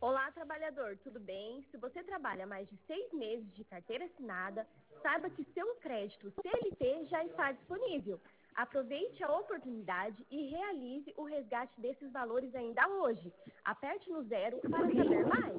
Olá, trabalhador, tudo bem? Se você trabalha mais de 6 meses de carteira assinada, saiba que seu crédito CLT já está disponível. Aproveite a oportunidade e realize o resgate desses valores ainda hoje. Aperte no 0 para saber mais.